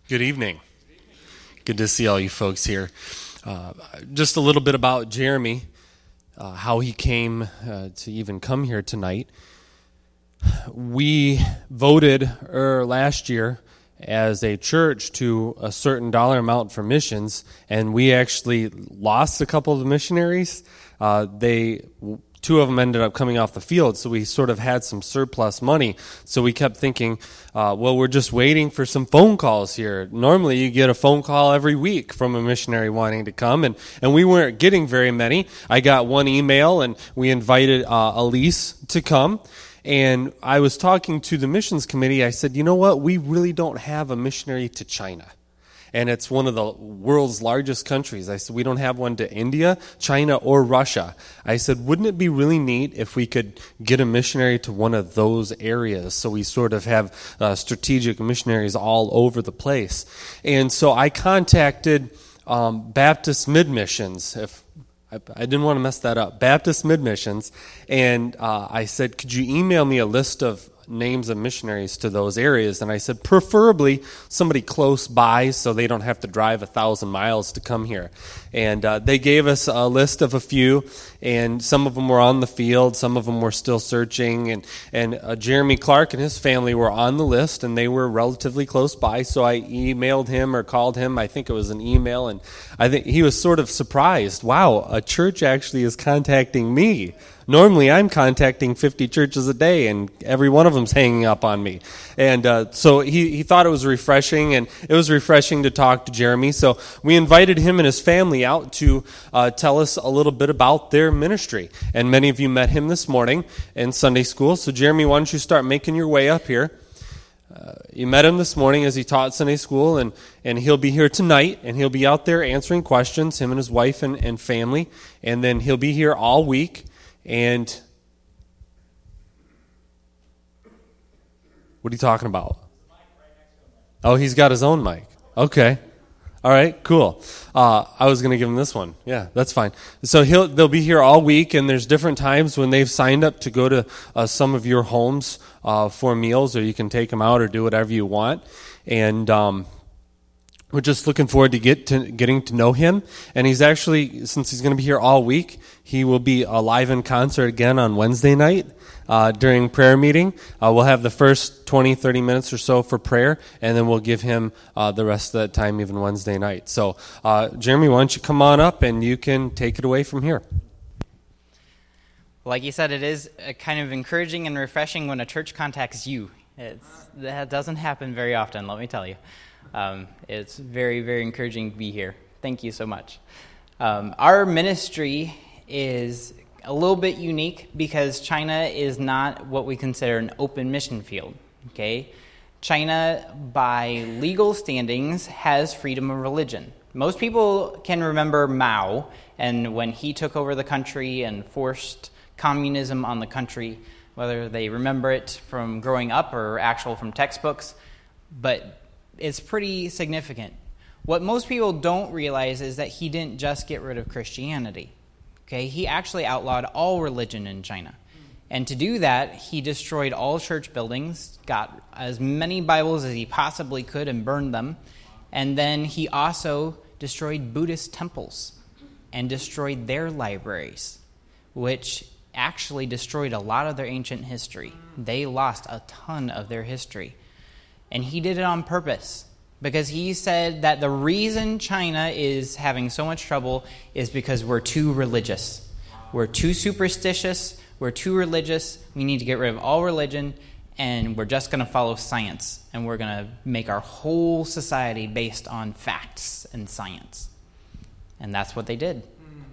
Good evening. Good to see all you folks here. Just a little bit about Jeremy, how he came to even come here tonight. We voted last year as a church to a certain dollar amount for missions, and we actually lost a couple of the missionaries. Two of them ended up coming off the field, so we sort of had some surplus money. So we kept thinking, well, we're just waiting for some phone calls here. Normally you get a phone call every week from a missionary wanting to come, and we weren't getting very many. I got one email, and we invited Elise to come. And I was talking to the missions committee. I said, you know what? We really don't have a missionary to China. And it's one of the world's largest countries. I said, we don't have one to India, China, or Russia. I said, wouldn't it be really neat if we could get a missionary to one of those areas so we sort of have strategic missionaries all over the place? And so I contacted Baptist Mid-Missions, I didn't want to mess that up, Baptist Mid-Missions, and I said, could you email me a list of names of missionaries to those areas? And I said, preferably somebody close by so they don't have to drive 1,000 miles to come here. And they gave us a list of a few, and some of them were on the field, some of them were still searching, and Jeremy Clark and his family were on the list, and they were relatively close by, so I emailed him or called him. I think it was an email, and I think he was sort of surprised. Wow, a church actually is contacting me. Normally, I'm contacting 50 churches a day, and every one of them's hanging up on me. And so he thought it was refreshing, and it was refreshing to talk to Jeremy. So we invited him and his family out to tell us a little bit about their ministry. And many of you met him this morning in Sunday school. So Jeremy, why don't you start making your way up here? You met him this morning as he taught Sunday school, and he'll be here tonight, and he'll be out there answering questions, him and his wife and family. And then he'll be here all week. And what are you talking about? Oh, he's got his own mic. Okay. All right, cool. I was going to give him this one. Yeah, that's fine. So they'll be here all week, and there's different times when they've signed up to go to some of your homes for meals, or you can take them out or do whatever you want. And we're just looking forward to getting to know him. And he's actually, since he's going to be here all week, he will be live in concert again on Wednesday night during prayer meeting. We'll have the first 20, 30 minutes or so for prayer, and then we'll give him the rest of that time even Wednesday night. So, Jeremy, why don't you come on up, and you can take it away from here. Like you said, it is kind of encouraging and refreshing when a church contacts you. That doesn't happen very often, let me tell you. It's very, very encouraging to be here. Thank you so much. Our ministry is a little bit unique because China is not what we consider an open mission field. Okay, China, by legal standings, has freedom of religion. Most people can remember Mao and when he took over the country and forced communism on the country, whether they remember it from growing up or actual from textbooks, but it's pretty significant. What most people don't realize is that he didn't just get rid of Christianity. Okay, he actually outlawed all religion in China. And to do that, he destroyed all church buildings, got as many Bibles as he possibly could and burned them. And then he also destroyed Buddhist temples and destroyed their libraries, which actually destroyed a lot of their ancient history. They lost a ton of their history. And he did it on purpose because he said that the reason China is having so much trouble is because we're too religious. We're too superstitious. We're too religious. We need to get rid of all religion, and we're just going to follow science. And we're going to make our whole society based on facts and science. And that's what they did.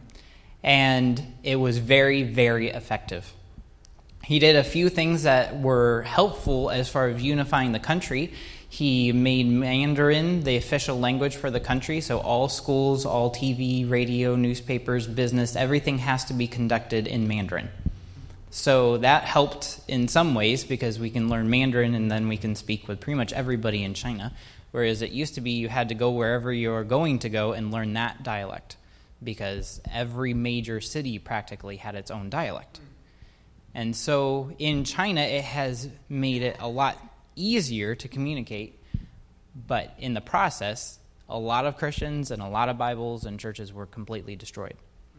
And it was very, very effective. He did a few things that were helpful as far as unifying the country. He made Mandarin the official language for the country, so all schools, all TV, radio, newspapers, business, everything has to be conducted in Mandarin. So that helped in some ways because we can learn Mandarin and then we can speak with pretty much everybody in China, whereas it used to be you had to go wherever you were going to go and learn that dialect because every major city practically had its own dialect. And so in China, it has made it a lot easier to communicate But in the process, a lot of Christians and a lot of Bibles and churches were completely destroyed.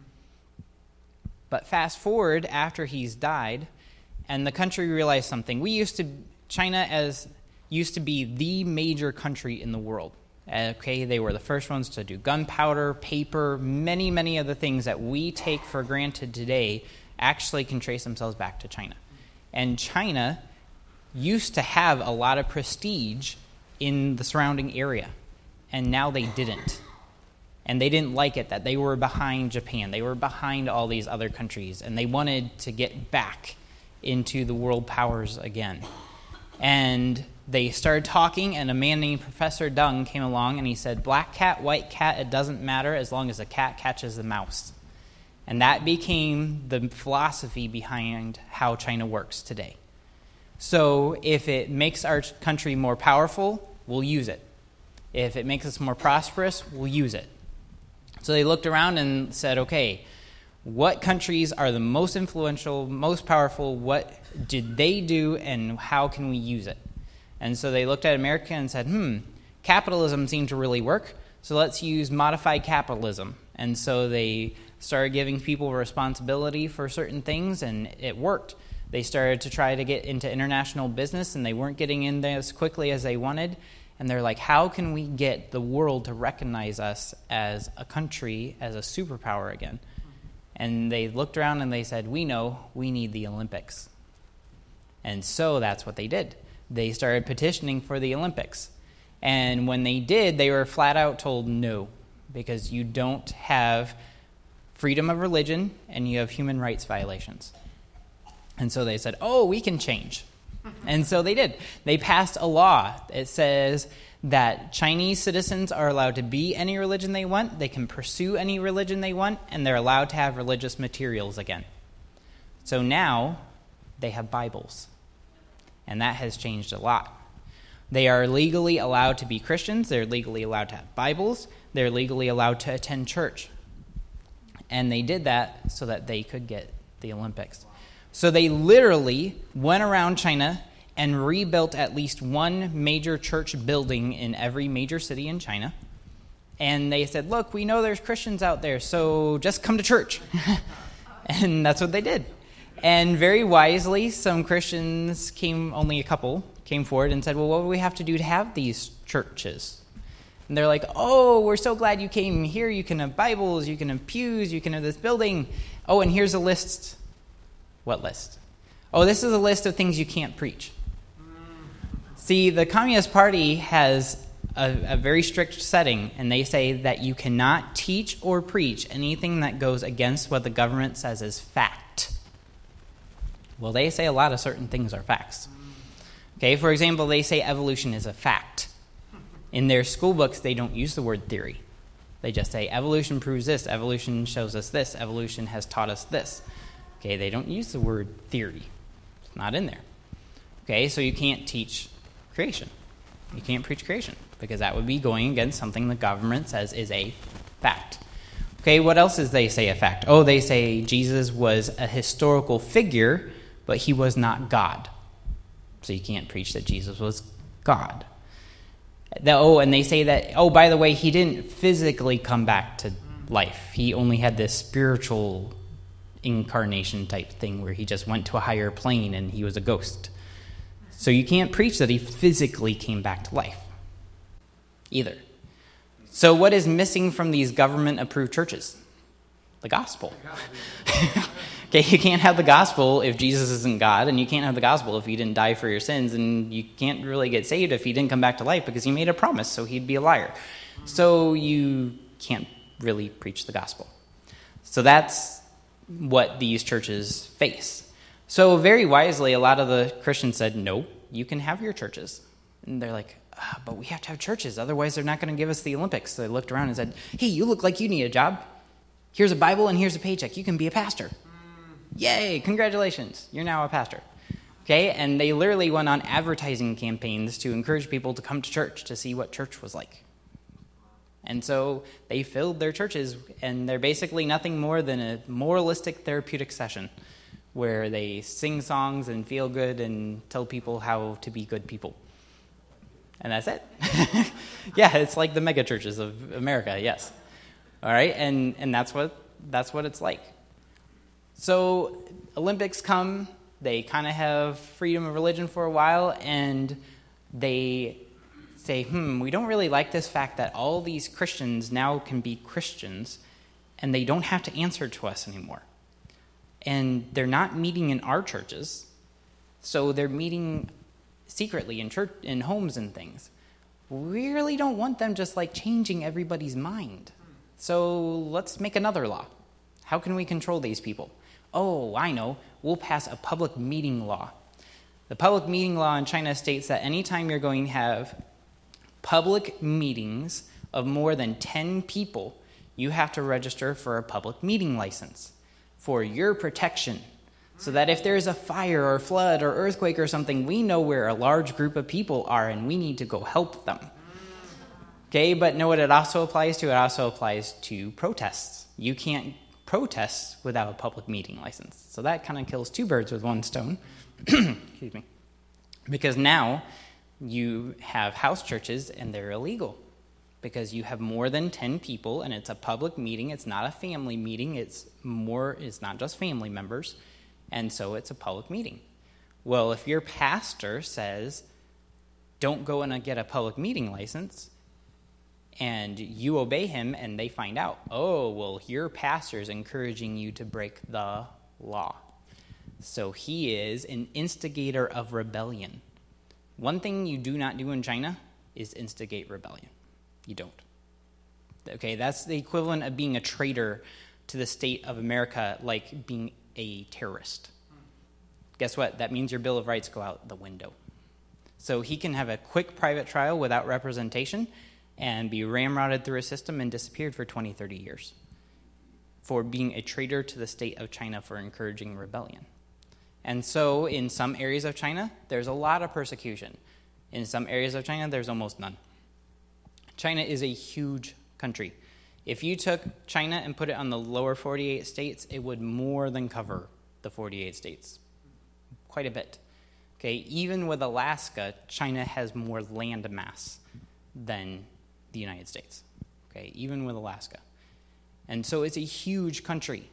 But fast forward after he's died, and the country realized something. China used to be the major country in the world. Okay, they were the first ones to do gunpowder, paper, many, many of the things that we take for granted today actually can trace themselves back to China. And China used to have a lot of prestige in the surrounding area, and now they didn't. And they didn't like it that they were behind Japan. They were behind all these other countries, and they wanted to get back into the world powers again. And they started talking, and a man named Professor Deng came along, and he said, black cat, white cat, it doesn't matter as long as the cat catches the mouse. And that became the philosophy behind how China works today. So if it makes our country more powerful, we'll use it. If it makes us more prosperous, we'll use it. So they looked around and said, okay, what countries are the most influential, most powerful? What did they do, and how can we use it? And so they looked at America and said, capitalism seemed to really work, so let's use modified capitalism. And so they started giving people responsibility for certain things, and it worked. They started to try to get into international business, and they weren't getting in there as quickly as they wanted. And they're like, how can we get the world to recognize us as a country, as a superpower again? And they looked around and they said, we know we need the Olympics. And so that's what they did. They started petitioning for the Olympics. And when they did, they were flat out told no, because you don't have freedom of religion and you have human rights violations. And so they said, we can change. And so they did. They passed a law. It says that Chinese citizens are allowed to be any religion they want, they can pursue any religion they want, and they're allowed to have religious materials again. So now they have Bibles. And that has changed a lot. They are legally allowed to be Christians, they're legally allowed to have Bibles, they're legally allowed to attend church. And they did that so that they could get the Olympics. So they literally went around China and rebuilt at least one major church building in every major city in China. And they said, look, we know there's Christians out there, so just come to church. And that's what they did. And very wisely, some Christians only a couple, came forward and said, well, what do we have to do to have these churches? And they're like, we're so glad you came here. You can have Bibles, you can have pews, you can have this building. And here's a list. What list? This is a list of things you can't preach. See, the Communist Party has a very strict setting, and they say that you cannot teach or preach anything that goes against what the government says is fact. Well, they say a lot of certain things are facts. Okay, for example, they say evolution is a fact. In their school books, they don't use the word theory. They just say evolution proves this, evolution shows us this, evolution has taught us this. Okay, they don't use the word theory. It's not in there. Okay, so you can't teach creation. You can't preach creation because that would be going against something the government says is a fact. Okay, what else does they say a fact? They say Jesus was a historical figure, but he was not God. So you can't preach that Jesus was God. And they say that, by the way, he didn't physically come back to life. He only had this spiritual incarnation type thing where he just went to a higher plane and he was a ghost. So you can't preach that he physically came back to life either. So what is missing from these government-approved churches? The gospel. Okay, you can't have the gospel if Jesus isn't God, and you can't have the gospel if he didn't die for your sins, and you can't really get saved if he didn't come back to life because he made a promise, so he'd be a liar. So you can't really preach the gospel. So that's what these churches face. So very wisely, a lot of the Christians said, no, you can have your churches. And they're like, but we have to have churches, otherwise they're not going to give us the Olympics. So they looked around and said, hey, you look like you need a job. Here's a Bible and here's a paycheck. You can be a pastor. Yay, congratulations, you're now a pastor. Okay, and they literally went on advertising campaigns to encourage people to come to church to see what church was like. And so they filled their churches, and they're basically nothing more than a moralistic therapeutic session where they sing songs and feel good and tell people how to be good people. And that's it. Yeah, it's like the mega churches of America, yes. All right, and that's what it's like. So Olympics come, they kind of have freedom of religion for a while, and they say, we don't really like this fact that all these Christians now can be Christians, and they don't have to answer to us anymore. And they're not meeting in our churches, so they're meeting secretly in homes and things. We really don't want them just like changing everybody's mind. So let's make another law. How can we control these people? Oh, I know. We'll pass a public meeting law. The public meeting law in China states that anytime you're going to have public meetings of more than 10 people, you have to register for a public meeting license for your protection, so that if there's a fire or flood or earthquake or something, we know where a large group of people are and we need to go help them. Okay, but know what it also applies to? It also applies to protests. You can't protest without a public meeting license. So that kind of kills two birds with one stone. Excuse me. Because now you have house churches and they're illegal. Because you have more than 10 people and it's a public meeting. It's not a family meeting. It's not just family members. And so it's a public meeting. Well, if your pastor says, don't go and get a public meeting license, and you obey him and they find out, oh, well, your pastor is encouraging you to break the law. So he is an instigator of rebellion. One thing you do not do in China is instigate rebellion. You don't. Okay, that's the equivalent of being a traitor to the state of America, like being a terrorist. Guess what? That means your Bill of Rights go out the window. So he can have a quick private trial without representation and be ramrodded through a system and disappeared for 20, 30 years for being a traitor to the state of China for encouraging rebellion. And so in some areas of China, there's a lot of persecution. In some areas of China, there's almost none. China is a huge country. If you took China and put it on the lower 48 states, it would more than cover the 48 states. Quite a bit. Okay, even with Alaska, China has more land mass than the United States. Okay, even with Alaska. And so it's a huge country.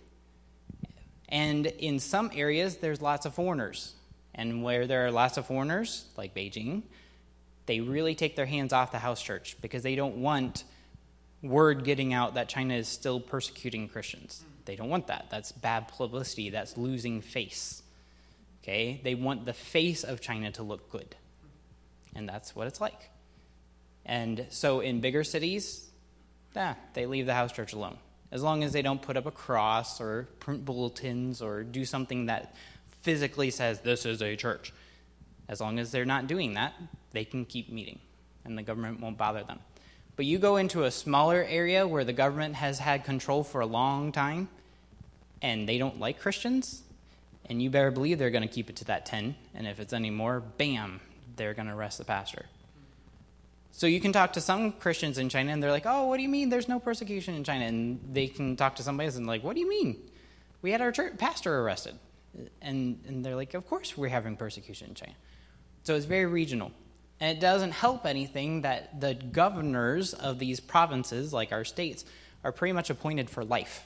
And in some areas, there's lots of foreigners. And where there are lots of foreigners, like Beijing, they really take their hands off the house church because they don't want word getting out that China is still persecuting Christians. They don't want that. That's bad publicity. That's losing face. Okay? They want the face of China to look good. And that's what it's like. And so in bigger cities, they leave the house church alone. As long as they don't put up a cross or print bulletins or do something that physically says this is a church. As long as they're not doing that, they can keep meeting, and the government won't bother them. But you go into a smaller area where the government has had control for a long time, and they don't like Christians, and you better believe they're going to keep it to that 10, and if it's any more, bam, they're going to arrest the pastor. So you can talk to some Christians in China, and they're like, oh, what do you mean there's no persecution in China? And they can talk to somebody else and like, what do you mean? We had our church pastor arrested. And they're like, of course we're having persecution in China. So it's very regional. And it doesn't help anything that the governors of these provinces, like our states, are pretty much appointed for life.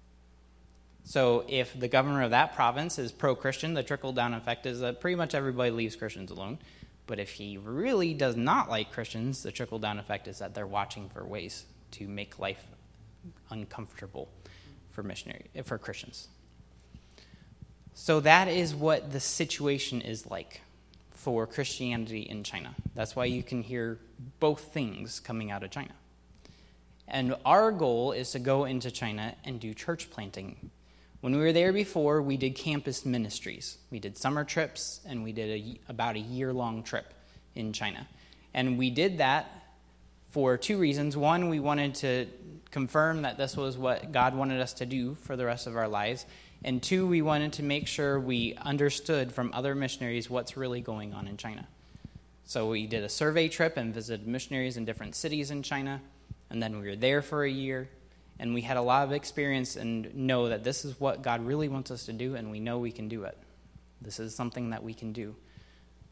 So if the governor of that province is pro-Christian, the trickle-down effect is that pretty much everybody leaves Christians alone. But if he really does not like Christians, the trickle-down effect is that they're watching for ways to make life uncomfortable for Christians. So that is what the situation is like for Christianity in China. That's why you can hear both things coming out of China. And our goal is to go into China and do church planting. When we were there before, we did campus ministries. We did summer trips, and we did about a year-long trip in China. And we did that for two reasons. One, we wanted to confirm that this was what God wanted us to do for the rest of our lives. And two, we wanted to make sure we understood from other missionaries what's really going on in China. So we did a survey trip and visited missionaries in different cities in China. And then we were there for a year. And we had a lot of experience and know that this is what God really wants us to do, and we know we can do it. This is something that we can do.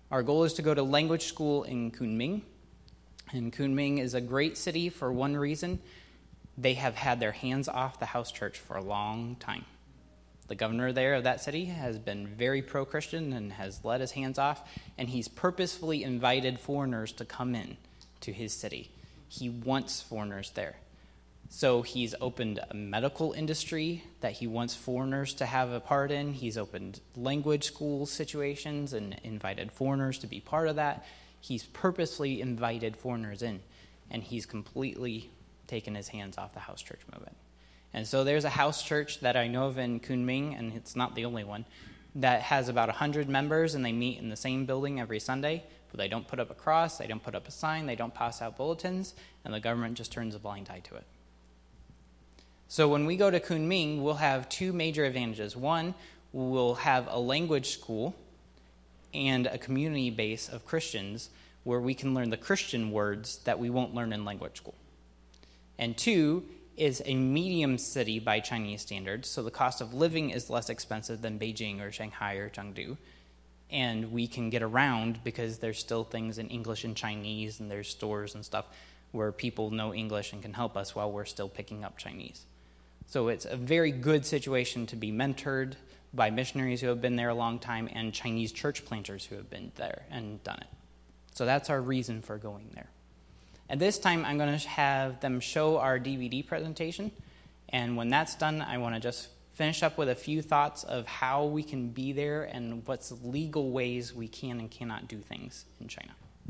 Our goal is to go to language school in Kunming. And Kunming is a great city for one reason. They have had their hands off the house church for a long time. The governor there of that city has been very pro-Christian and has let his hands off, and he's purposefully invited foreigners to come in to his city. He wants foreigners there. So he's opened a medical industry that he wants foreigners to have a part in. He's opened language school situations and invited foreigners to be part of that. He's purposely invited foreigners in, and he's completely taken his hands off the house church movement. And so there's a house church that I know of in Kunming, and it's not the only one, that has about 100 members, and they meet in the same building every Sunday, but they don't put up a cross, they don't put up a sign, they don't pass out bulletins, and the government just turns a blind eye to it. So when we go to Kunming, we'll have two major advantages. One, we'll have a language school and a community base of Christians where we can learn the Christian words that we won't learn in language school. And two, is a medium city by Chinese standards, so the cost of living is less expensive than Beijing or Shanghai or Chengdu. And we can get around because there's still things in English and Chinese, and there's stores and stuff where people know English and can help us while we're still picking up Chinese. So it's a very good situation to be mentored by missionaries who have been there a long time and Chinese church planters who have been there and done it. So that's our reason for going there. At this time, I'm going to have them show our DVD presentation. And when that's done, I want to just finish up with a few thoughts of how we can be there and what's legal ways we can and cannot do things in China.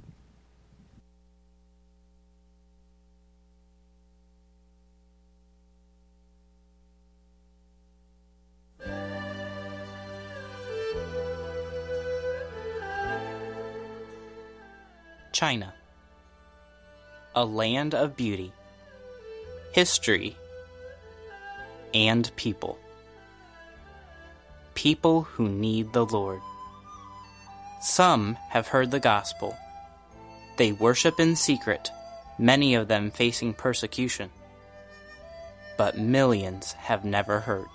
China, a land of beauty, history, and people. People who need the Lord. Some have heard the gospel. They worship in secret, many of them facing persecution. But millions have never heard.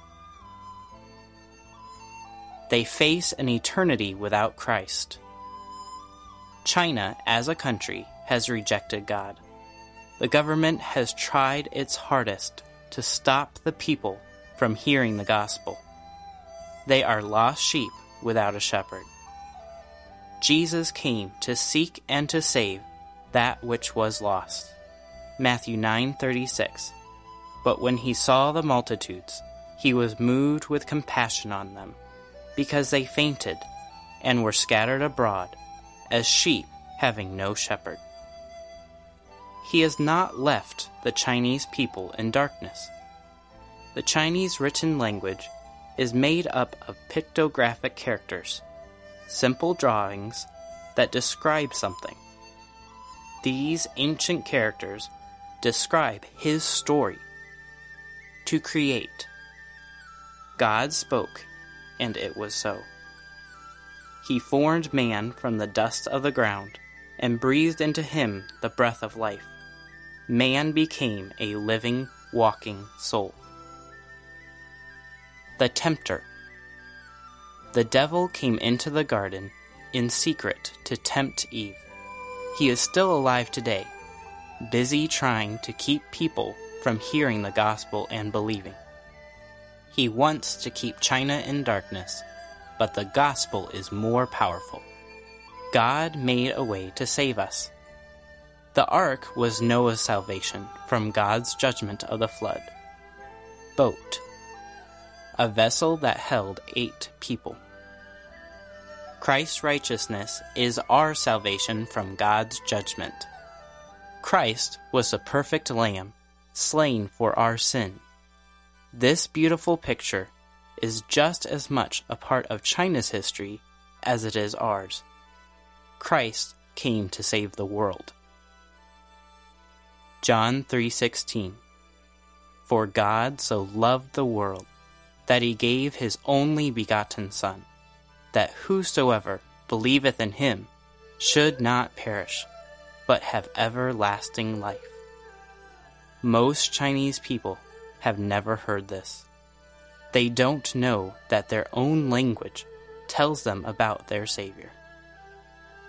They face an eternity without Christ. China, as a country, has rejected God. The government has tried its hardest to stop the people from hearing the gospel. They are lost sheep without a shepherd. Jesus came to seek and to save that which was lost. Matthew 9:36. But when he saw the multitudes, he was moved with compassion on them, because they fainted and were scattered abroad, as sheep having no shepherd. He has not left the Chinese people in darkness. The Chinese written language is made up of pictographic characters, simple drawings that describe something. These ancient characters describe his story. To create. God spoke, and it was so. He formed man from the dust of the ground and breathed into him the breath of life. Man became a living, walking soul. The tempter. The devil came into the garden in secret to tempt Eve. He is still alive today, busy trying to keep people from hearing the gospel and believing. He wants to keep China in darkness, but the gospel is more powerful. God made a way to save us. The ark was Noah's salvation from God's judgment of the flood. Boat. A vessel that held 8 people. Christ's righteousness is our salvation from God's judgment. Christ was the perfect lamb, slain for our sin. This beautiful picture is just as much a part of China's history as it is ours. Christ came to save the world. John 3:16. For God so loved the world that he gave his only begotten Son, that whosoever believeth in him should not perish, but have everlasting life. Most Chinese people have never heard this. They don't know that their own language tells them about their Savior.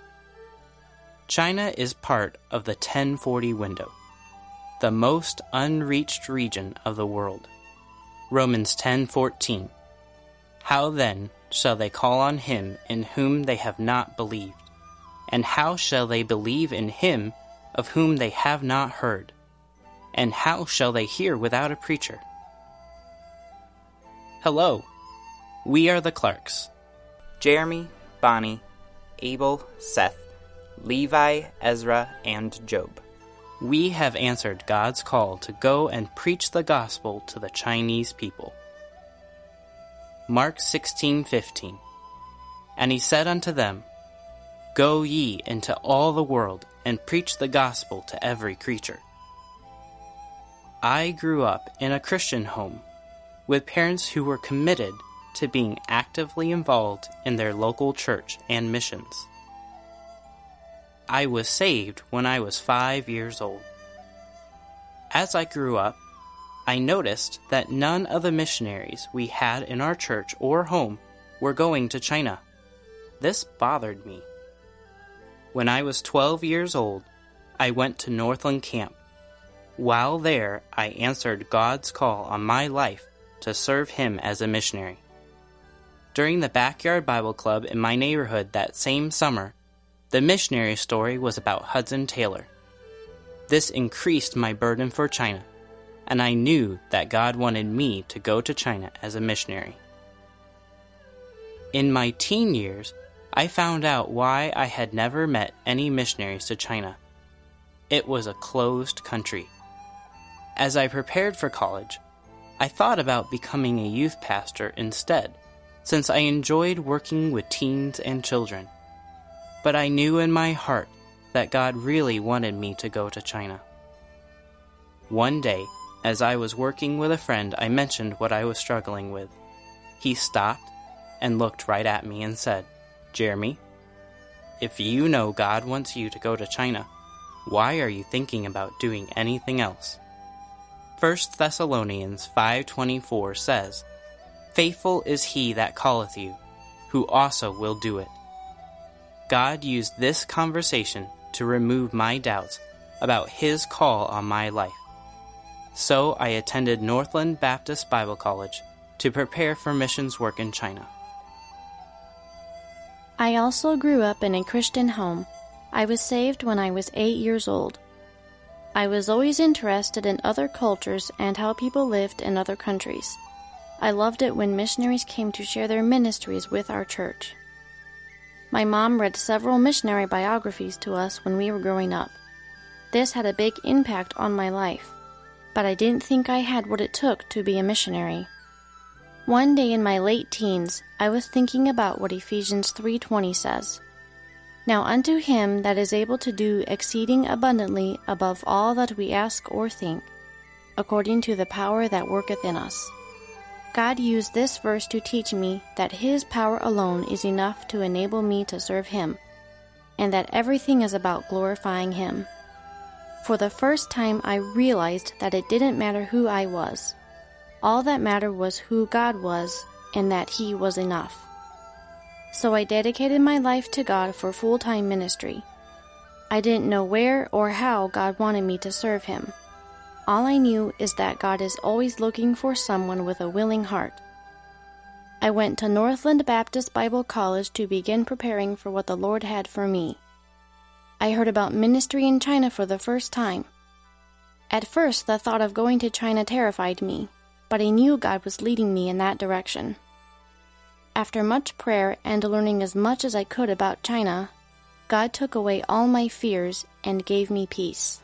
China is part of the 1040 window, the most unreached region of the world. Romans 10:14. How then shall they call on him in whom they have not believed? And how shall they believe in him of whom they have not heard? And how shall they hear without a preacher? Hello, we are the Clarks. Jeremy, Bonnie, Abel, Seth, Levi, Ezra, and Job. We have answered God's call to go and preach the gospel to the Chinese people. Mark 16:15. And he said unto them, Go ye into all the world, and preach the gospel to every creature. I grew up in a Christian home, with parents who were committed to being actively involved in their local church and missions. I was saved when I was 5 years old. As I grew up, I noticed that none of the missionaries we had in our church or home were going to China. This bothered me. When I was 12 years old, I went to Northland Camp. While there, I answered God's call on my life to serve him as a missionary. During the Backyard Bible Club in my neighborhood that same summer, the missionary story was about Hudson Taylor. This increased my burden for China, and I knew that God wanted me to go to China as a missionary. In my teen years, I found out why I had never met any missionaries to China. It was a closed country. As I prepared for college, I thought about becoming a youth pastor instead, since I enjoyed working with teens and children. But I knew in my heart that God really wanted me to go to China. One day, as I was working with a friend, I mentioned what I was struggling with. He stopped and looked right at me and said, Jeremy, if you know God wants you to go to China, why are you thinking about doing anything else? 1 Thessalonians 5:24 says, Faithful is he that calleth you, who also will do it. God used this conversation to remove my doubts about his call on my life. So I attended Northland Baptist Bible College to prepare for missions work in China. I also grew up in a Christian home. I was saved when I was 8 years old. I was always interested in other cultures and how people lived in other countries. I loved it when missionaries came to share their ministries with our church. My mom read several missionary biographies to us when we were growing up. This had a big impact on my life, but I didn't think I had what it took to be a missionary. One day in my late teens, I was thinking about what Ephesians 3:20 says. Now unto him that is able to do exceeding abundantly above all that we ask or think, according to the power that worketh in us. God used this verse to teach me that his power alone is enough to enable me to serve him, and that everything is about glorifying him. For the first time, I realized that it didn't matter who I was. All that mattered was who God was, and that he was enough. So I dedicated my life to God for full-time ministry. I didn't know where or how God wanted me to serve him. All I knew is that God is always looking for someone with a willing heart. I went to Northland Baptist Bible College to begin preparing for what the Lord had for me. I heard about ministry in China for the first time. At first, the thought of going to China terrified me, but I knew God was leading me in that direction. After much prayer and learning as much as I could about China, God took away all my fears and gave me peace.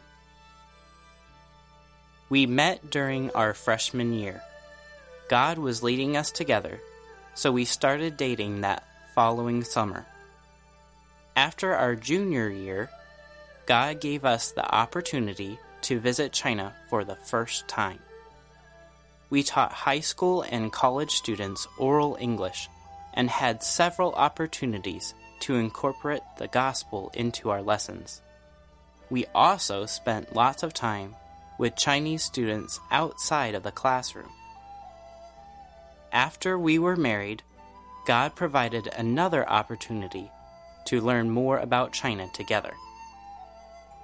We met during our freshman year. God was leading us together, so we started dating that following summer. After our junior year, God gave us the opportunity to visit China for the first time. We taught high school and college students oral English and had several opportunities to incorporate the gospel into our lessons. We also spent lots of time with Chinese students outside of the classroom. After we were married, God provided another opportunity to learn more about China together.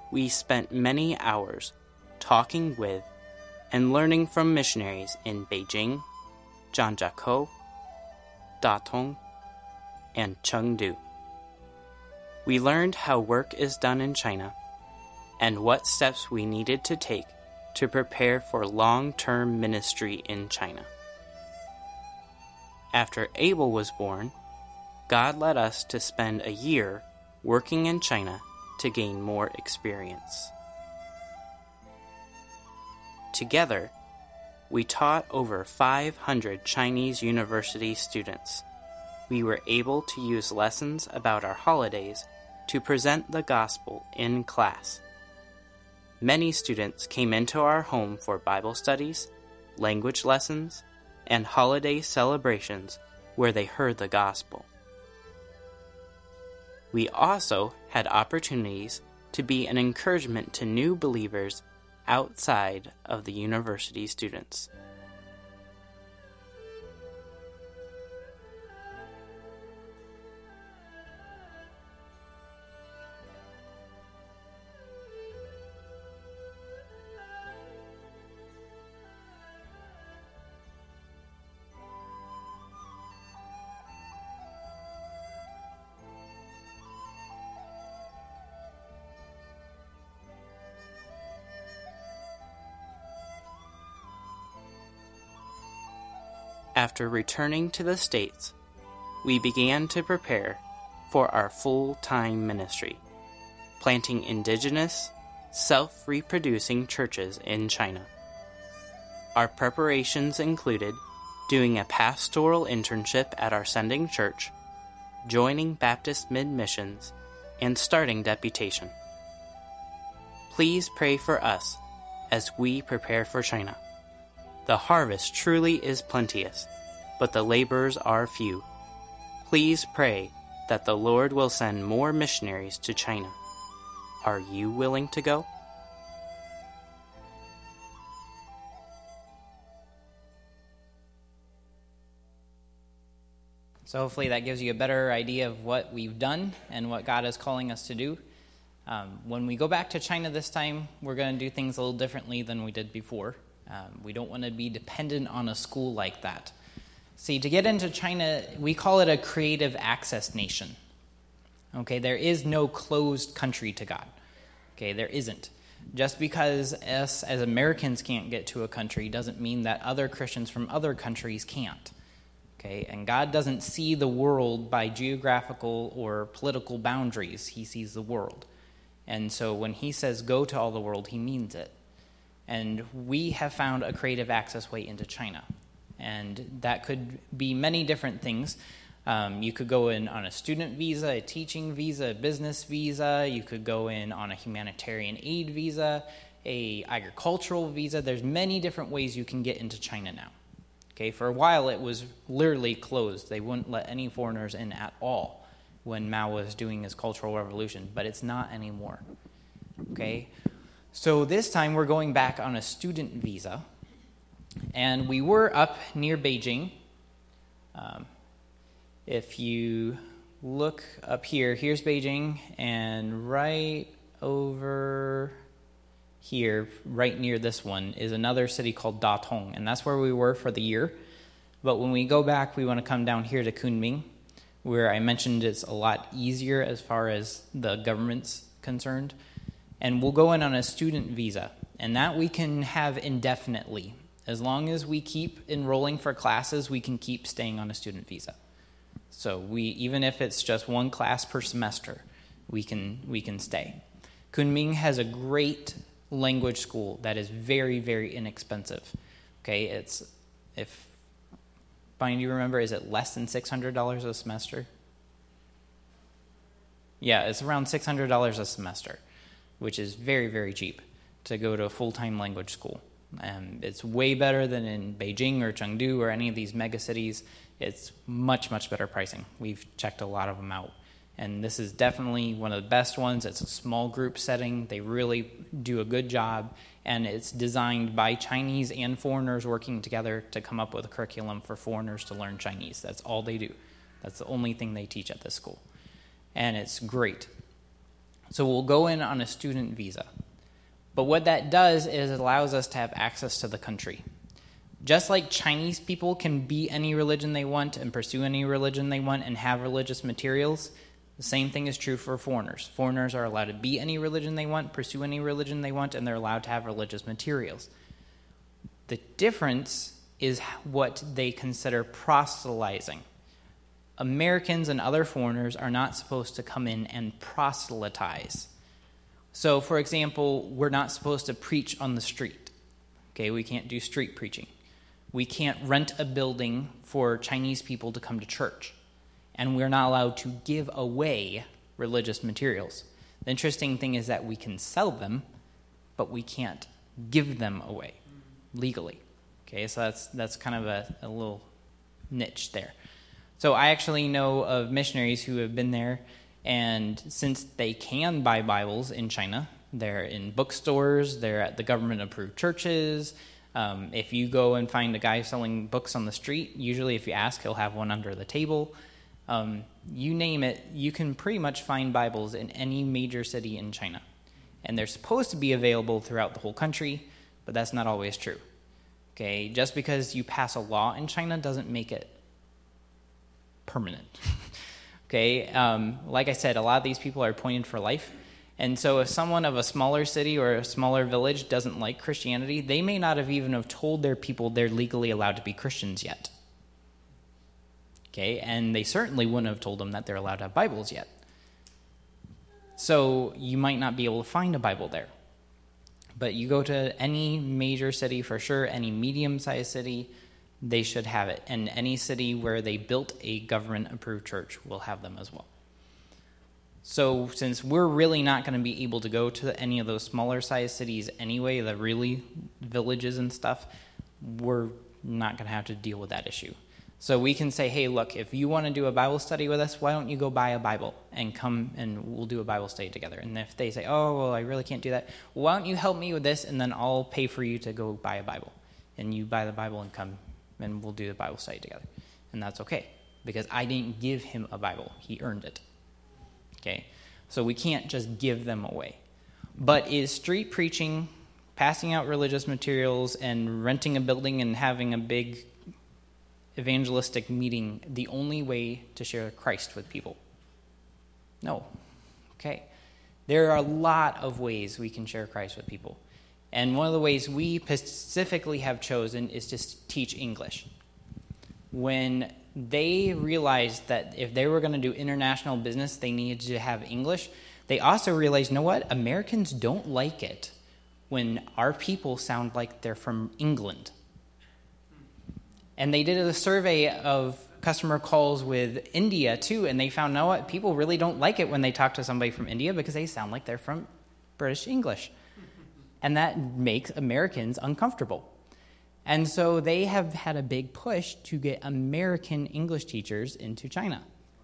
we spent many hours talking with and learning from missionaries in Beijing, Zhangjiakou, Datong, and Chengdu. We learned how work is done in China and what steps we needed to take to prepare for long-term ministry in China. After Abel was born, God led us to spend a year working in China to gain more experience. Together, we taught over 500 Chinese university students. We were able to use lessons about our holidays to present the gospel in class. Many students came into our home for Bible studies, language lessons, and holiday celebrations where they heard the gospel. We also had opportunities to be an encouragement to new believers outside of the university students. After returning to the States, we began to prepare for our full-time ministry, planting indigenous, self-reproducing churches in China. Our preparations included doing a pastoral internship at our sending church, joining Baptist Mid-Missions, and starting deputation. Please pray for us as we prepare for China. The harvest truly is plenteous, but the laborers are few. Please pray that the Lord will send more missionaries to China. Are you willing to go? So hopefully that gives you a better idea of what we've done and what God is calling us to do. When we go back to China this time, we're going to do things a little differently than we did before. We don't want to be dependent on a school like that. See, to get into China, we call it a creative access nation. Okay, there is no closed country to God. Okay, there isn't. Just because us as Americans can't get to a country doesn't mean that other Christians from other countries can't. Okay, and God doesn't see the world by geographical or political boundaries. He sees the world. And so when he says go to all the world, he means it. And we have found a creative access way into China. And that could be many different things. You could go in on a student visa, a teaching visa, a business visa. You could go in on a humanitarian aid visa, a agricultural visa. There's many different ways you can get into China now. Okay, for a while it was literally closed. They wouldn't let any foreigners in at all when Mao was doing his Cultural Revolution, but it's not anymore. Okay, so this time we're going back on a student visa, and we were up near Beijing. If you look up here, here's Beijing, and right over here, right near this one, is another city called Datong, and that's where we were for the year. But when we go back, we want to come down here to Kunming, where I mentioned it's a lot easier as far as the government's concerned. And we'll go in on a student visa, and that we can have indefinitely. As long as we keep enrolling for classes, we can keep staying on a student visa. So even if it's just one class per semester, we can stay. Kunming has a great language school that is very, very inexpensive. Okay, if Bonnie, do you remember, is it less than $600 a semester? Yeah, it's around $600 a semester, which is very, very cheap to go to a full-time language school. It's way better than in Beijing or Chengdu or any of these mega cities. It's much, much better pricing. We've checked a lot of them out. And this is definitely one of the best ones. It's a small group setting. They really do a good job. And it's designed by Chinese and foreigners working together to come up with a curriculum for foreigners to learn Chinese. That's all they do. That's the only thing they teach at this school. And it's great. So we'll go in on a student visa. But what that does is it allows us to have access to the country. Just like Chinese people can be any religion they want and pursue any religion they want and have religious materials, the same thing is true for foreigners. Foreigners are allowed to be any religion they want, pursue any religion they want, and they're allowed to have religious materials. The difference is what they consider proselytizing. Americans and other foreigners are not supposed to come in and proselytize. So, for example, we're not supposed to preach on the street. Okay, we can't do street preaching. We can't rent a building for Chinese people to come to church. And we're not allowed to give away religious materials. The interesting thing is that we can sell them, but we can't give them away legally. Okay, so that's kind of a little niche there. So I actually know of missionaries who have been there, and since they can buy Bibles in China, they're in bookstores, they're at the government-approved churches. If you go and find a guy selling books on the street, usually if you ask, he'll have one under the table. You name it, you can pretty much find Bibles in any major city in China. And they're supposed to be available throughout the whole country, but that's not always true. Okay, just because you pass a law in China doesn't make it permanent. Okay, like I said, a lot of these people are appointed for life. And so if someone of a smaller city or a smaller village doesn't like Christianity, they may not have even have told their people they're legally allowed to be Christians yet. Okay, and they certainly wouldn't have told them that they're allowed to have Bibles yet. So you might not be able to find a Bible there. But you go to any major city for sure, any medium-sized city, they should have it. And any city where they built a government-approved church will have them as well. So since we're really not going to be able to go to any of those smaller-sized cities anyway, the really villages and stuff, we're not going to have to deal with that issue. So we can say, hey, look, if you want to do a Bible study with us, why don't you go buy a Bible and come and we'll do a Bible study together. And if they say, oh, well, I really can't do that, well, why don't you help me with this and then I'll pay for you to go buy a Bible. And you buy the Bible and come and we'll do the Bible study together. And that's okay because I didn't give him a Bible. He earned it. Okay? So we can't just give them away. But is street preaching, passing out religious materials, and renting a building and having a big evangelistic meeting the only way to share Christ with people? No. Okay. There are a lot of ways we can share Christ with people. And one of the ways we specifically have chosen is to teach English. When they realized that if they were going to do international business, they needed to have English, they also realized, you know what? Americans don't like it when our people sound like they're from England. And they did a survey of customer calls with India, too, and they found, you know what, people really don't like it when they talk to somebody from India because they sound like they're from British English. And that makes Americans uncomfortable. And so they have had a big push to get American English teachers into China.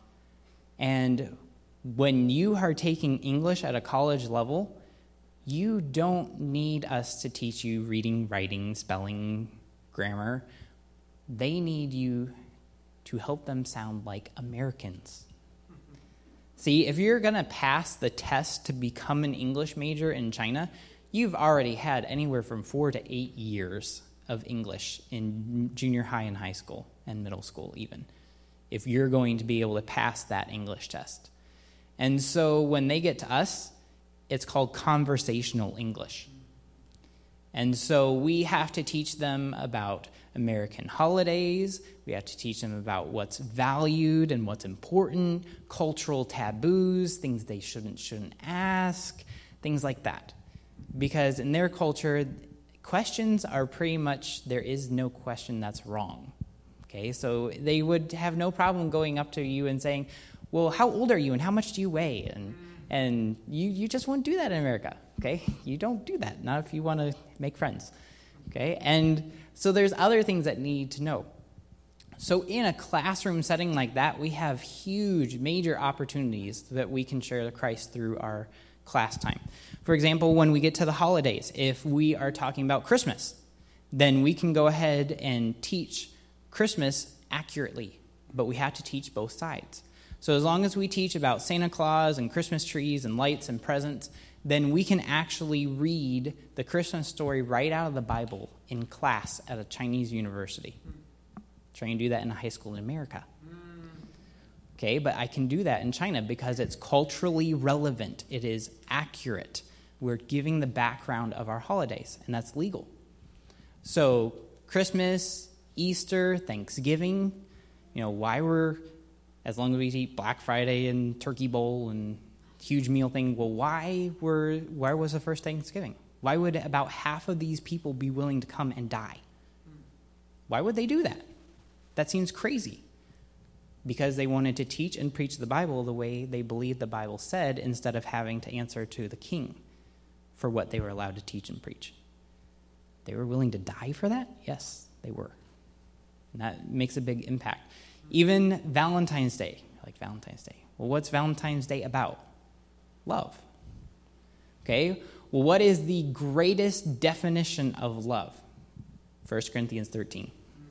And when you are taking English at a college level, you don't need us to teach you reading, writing, spelling, grammar. They need you to help them sound like Americans. See, if you're going to pass the test to become an English major in China, you've already had anywhere from 4 to 8 years of English in junior high and high school and middle school even, if you're going to be able to pass that English test. And so when they get to us, it's called conversational English. And so we have to teach them about American holidays. We have to teach them about what's valued and what's important, cultural taboos, things they shouldn't ask, things like that. Because in their culture, questions are pretty much, there is no question that's wrong. Okay, so they would have no problem going up to you and saying, well, how old are you and how much do you weigh? And you just won't do that in America, okay? You don't do that, not if you want to make friends, okay? And so there's other things that need to know. So in a classroom setting like that, we have huge, major opportunities that we can share the Christ through our class time. For example, when we get to the holidays, if we are talking about Christmas, then we can go ahead and teach Christmas accurately, but we have to teach both sides. So as long as we teach about Santa Claus and Christmas trees and lights and presents, then we can actually read the Christmas story right out of the Bible in class at a Chinese university. Try and do that in a high school in America. Okay, but I can do that in China because it's culturally relevant. It is accurate. We're giving the background of our holidays, and that's legal. So Christmas, Easter, Thanksgiving, as long as we eat Black Friday and Turkey Bowl and huge meal thing, well, why was the first Thanksgiving? Why would about half of these people be willing to come and die? Why would they do that? That seems crazy. Because they wanted to teach and preach the Bible the way they believed the Bible said, instead of having to answer to the king for what they were allowed to teach and preach. They were willing to die for that? Yes, they were. And that makes a big impact. Even Valentine's Day, I like Valentine's Day. Well, what's Valentine's Day about? Love. Okay, well, what is the greatest definition of love? 1 Corinthians 13.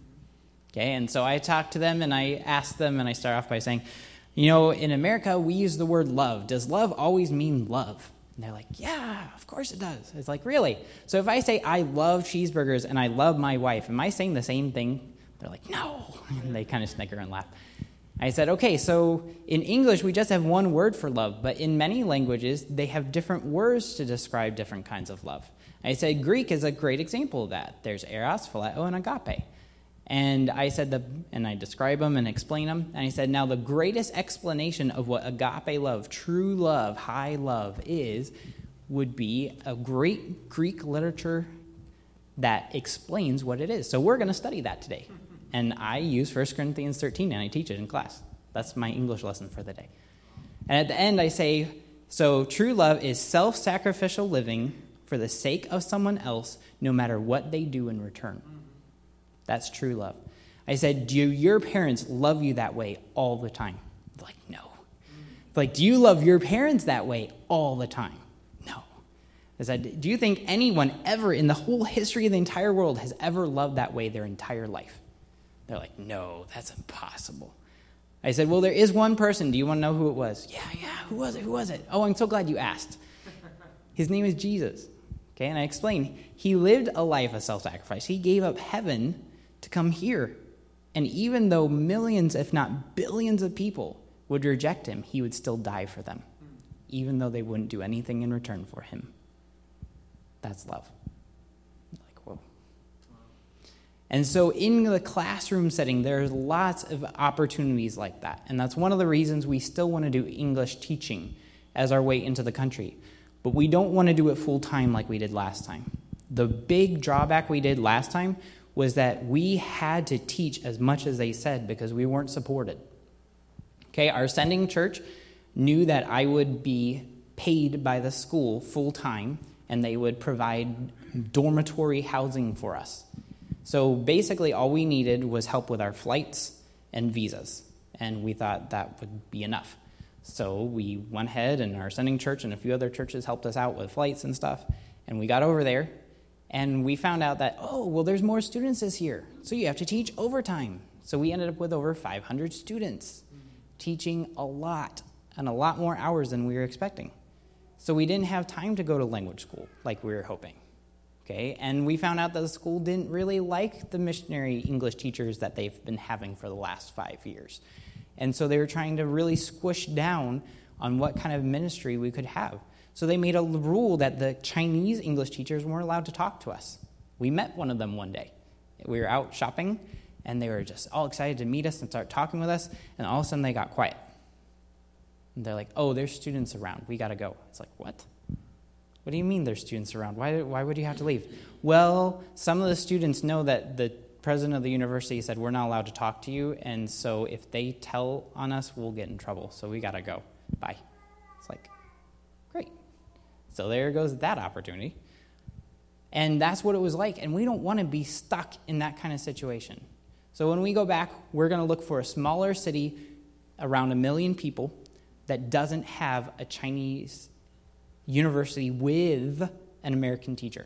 Okay, and so I talk to them and I ask them, and I start off by saying, in America, we use the word love. Does love always mean love? And they're like, yeah, of course it does. It's like, really? So if I say I love cheeseburgers and I love my wife, am I saying the same thing? They're like, no. And they kind of snicker and laugh. I said, okay, so in English, we just have one word for love, but in many languages, they have different words to describe different kinds of love. I said Greek is a great example of that. There's eros, phileo, and agape. And I said, and I describe them and explain them. And I said, now the greatest explanation of what agape love, true love, high love would be a great Greek literature that explains what it is. So we're going to study that today. And I use 1 Corinthians 13, and I teach it in class. That's my English lesson for the day. And at the end, I say, so true love is self-sacrificial living for the sake of someone else, no matter what they do in return. That's true love. I said, do your parents love you that way all the time? They're like, no. Like, do you love your parents that way all the time? No. I said, do you think anyone ever in the whole history of the entire world has ever loved that way their entire life? They're like, no, that's impossible. I said, well, there is one person. Do you want to know who it was? Yeah, who was it? Oh, I'm so glad you asked. His name is Jesus. Okay, and I explained, he lived a life of self-sacrifice. He gave up heaven to come here. And even though millions, if not billions of people would reject him, he would still die for them, even though they wouldn't do anything in return for him. That's love. Like, whoa. And so in the classroom setting, there's lots of opportunities like that. And that's one of the reasons we still want to do English teaching as our way into the country. But we don't want to do it full-time like we did last time. The big drawback we did last time was that we had to teach as much as they said because we weren't supported. Okay, our sending church knew that I would be paid by the school full-time, and they would provide dormitory housing for us. So basically all we needed was help with our flights and visas, and we thought that would be enough. So we went ahead, and our sending church and a few other churches helped us out with flights and stuff, and we got over there, and we found out that, there's more students this year, so you have to teach overtime. So we ended up with over 500 students, teaching a lot, and a lot more hours than we were expecting. So we didn't have time to go to language school like we were hoping. Okay, and we found out that the school didn't really like the missionary English teachers that they've been having for the last 5 years. And so they were trying to really squish down on what kind of ministry we could have. So they made a rule that the Chinese English teachers weren't allowed to talk to us. We met one of them one day. We were out shopping, and they were just all excited to meet us and start talking with us, and all of a sudden they got quiet. And they're like, there's students around. We got to go. It's like, what? What do you mean there's students around? Why would you have to leave? Well, some of the students know that the president of the university said we're not allowed to talk to you, and so if they tell on us, we'll get in trouble. So we got to go. Bye. It's like, great. So there goes that opportunity. And that's what it was like, and we don't want to be stuck in that kind of situation. So when we go back, we're going to look for a smaller city around 1 million people that doesn't have a Chinese university with an American teacher.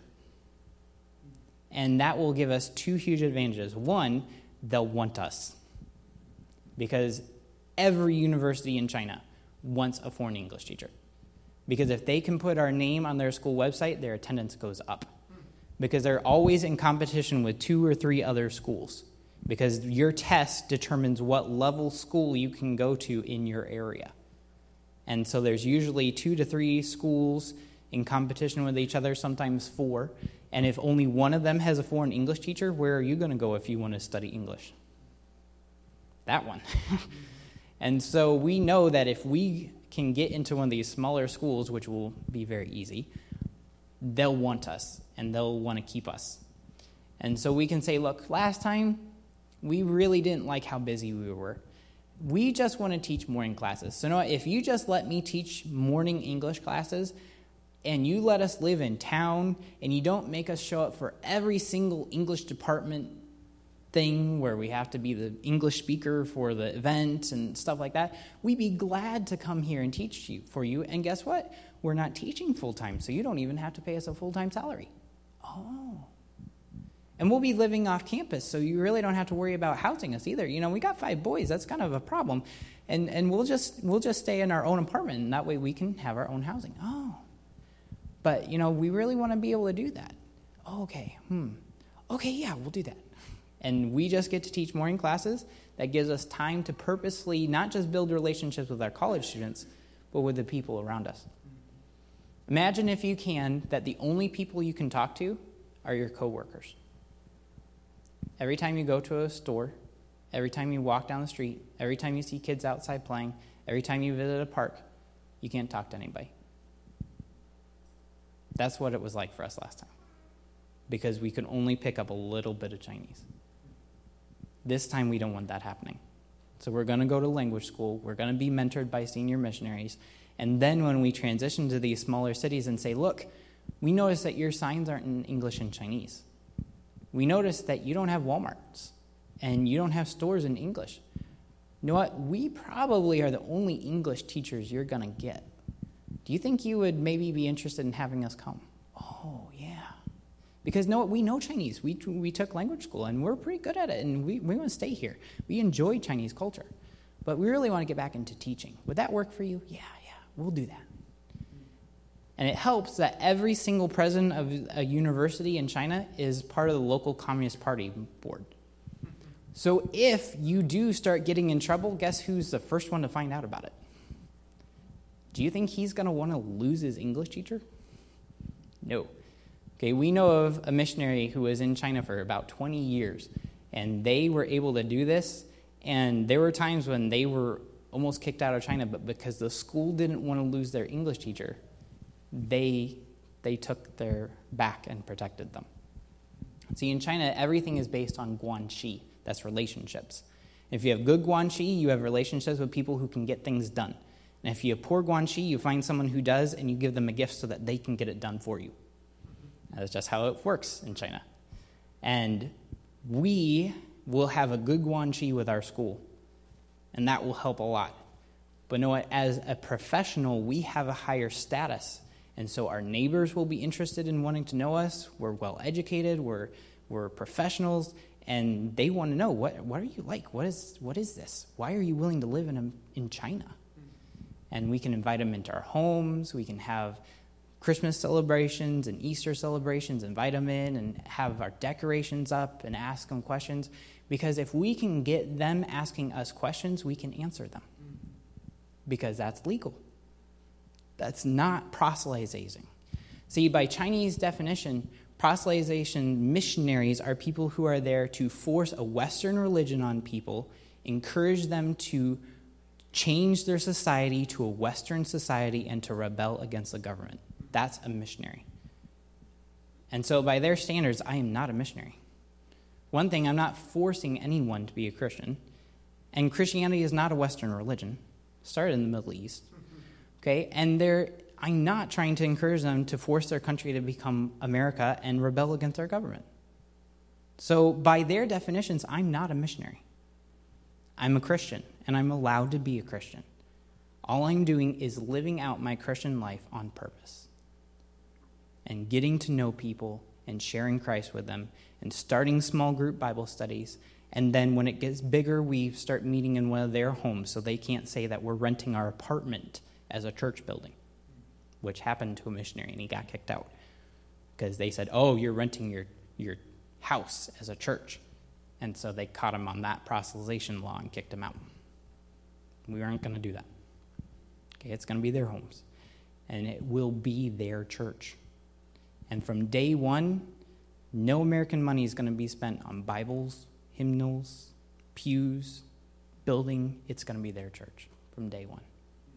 And that will give us 2 huge advantages. One, they'll want us. Because every university in China wants a foreign English teacher. Because if they can put our name on their school website, their attendance goes up. Because they're always in competition with 2 or 3 other schools. Because your test determines what level school you can go to in your area. And so there's usually 2 to 3 schools in competition with each other, sometimes 4. And if only one of them has a foreign English teacher, where are you going to go if you want to study English? That one. And so we know that if we can get into one of these smaller schools, which will be very easy, they'll want us and they'll want to keep us. And so we can say, look, last time we really didn't like how busy we were. We just want to teach morning classes. So if you just let me teach morning English classes and you let us live in town and you don't make us show up for every single English department thing where we have to be the English speaker for the event and stuff like that, we'd be glad to come here and teach for you. And guess what? We're not teaching full-time, so you don't even have to pay us a full-time salary. Oh. And we'll be living off campus, so you really don't have to worry about housing us either. We got 5 boys. That's kind of a problem. And we'll just stay in our own apartment, and that way we can have our own housing. Oh. But, we really want to be able to do that. Oh, okay. Okay, yeah, we'll do that. And we just get to teach morning classes. That gives us time to purposely not just build relationships with our college students, but with the people around us. Imagine, if you can, that the only people you can talk to are your coworkers. Every time you go to a store, every time you walk down the street, every time you see kids outside playing, every time you visit a park, you can't talk to anybody. That's what it was like for us last time, because we could only pick up a little bit of Chinese. This time we don't want that happening. So we're going to go to language school. We're going to be mentored by senior missionaries. And then when we transition to these smaller cities and say, look, we notice that your signs aren't in English and Chinese. We notice that you don't have Walmarts and you don't have stores in English. You know what? We probably are the only English teachers you're going to get. Do you think you would maybe be interested in having us come? Oh, yeah. Because we know Chinese. We took language school, and we're pretty good at it, and we want to stay here. We enjoy Chinese culture. But we really want to get back into teaching. Would that work for you? Yeah, we'll do that. And it helps that every single president of a university in China is part of the local Communist Party board. So if you do start getting in trouble, guess who's the first one to find out about it? Do you think he's going to want to lose his English teacher? No. Okay, we know of a missionary who was in China for about 20 years, and they were able to do this, and there were times when they were almost kicked out of China, but because the school didn't want to lose their English teacher, they took their back and protected them. See, in China, everything is based on guanxi. That's relationships. If you have good guanxi, you have relationships with people who can get things done. And if you have poor guanxi, you find someone who does, and you give them a gift so that they can get it done for you. That's just how it works in China. And we will have a good guanxi with our school, and that will help a lot. But know what? As a professional, we have a higher status, and so our neighbors will be interested in wanting to know us. We're well educated. We're professionals, and they want to know, what are you like? What is this? Why are you willing to live in China? And we can invite them into our homes. We can have Christmas celebrations and Easter celebrations, invite them in and have our decorations up and ask them questions. Because if we can get them asking us questions, we can answer them. Because that's legal. That's not proselytizing. See, by Chinese definition, proselytization missionaries are people who are there to force a Western religion on people, encourage them to change their society to a Western society, and to rebel against the government. That's a missionary. And so by their standards, I am not a missionary. One thing, I'm not forcing anyone to be a Christian. And Christianity is not a Western religion. It started in the Middle East. Okay? And I'm not trying to encourage them to force their country to become America and rebel against our government. So by their definitions, I'm not a missionary. I'm a Christian, and I'm allowed to be a Christian. All I'm doing is living out my Christian life on purpose. And getting to know people and sharing Christ with them and starting small group Bible studies And then when it gets bigger, we start meeting in one of their homes, so they can't say that we're renting our apartment as a church building, which happened to a missionary, and he got kicked out because they said, oh, you're renting your house as a church. And so they caught him on that proselytization law and kicked him out. We aren't going to do that. Okay, it's going to be their homes, and it will be their church. And from day one, no American money is going to be spent on Bibles, hymnals, pews, building. It's going to be their church from day one.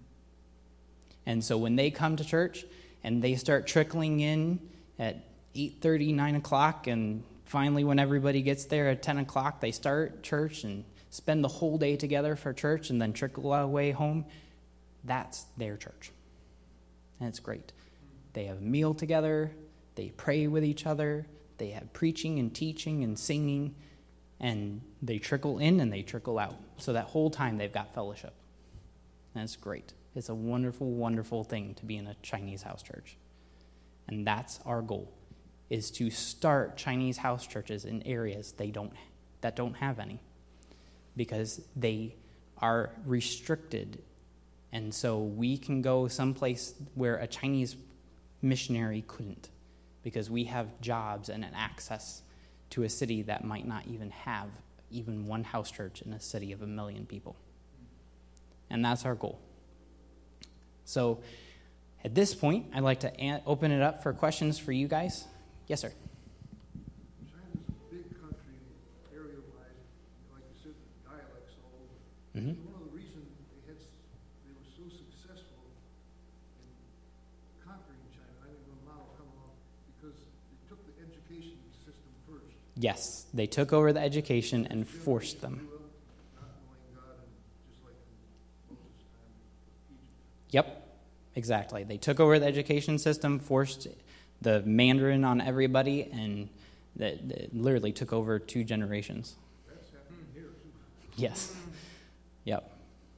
And so when they come to church and they start trickling in at 8:30, 9 o'clock, and finally when everybody gets there at 10 o'clock, they start church and spend the whole day together for church and then trickle away home, that's their church. And it's great. They have a meal together. They pray with each other. They have preaching and teaching and singing. And they trickle in and they trickle out. So that whole time they've got fellowship. And it's great. It's a wonderful, wonderful thing to be in a Chinese house church. And that's our goal, is to start Chinese house churches in areas that don't have any, because they are restricted. And so we can go someplace where a Chinese missionary couldn't, because we have jobs and an access to a city that might not even have even one house church in a city of 1 million people. And that's our goal. So at this point, I'd like to open it up for questions for you guys. Yes, sir. China's a big country, area-wise, like you said, the dialects all over. Mm-hmm. One of the reasons they were so successful in conquering China, I think when Mao come along, because they took the education system first. Yes, they took over the education and forced them. Not knowing God, and just like in Moses' time in Egypt. Yep, exactly. They took over the education system, forced the Mandarin on everybody, and that literally took over 2 generations. That's happening here, too. Yes. Yep.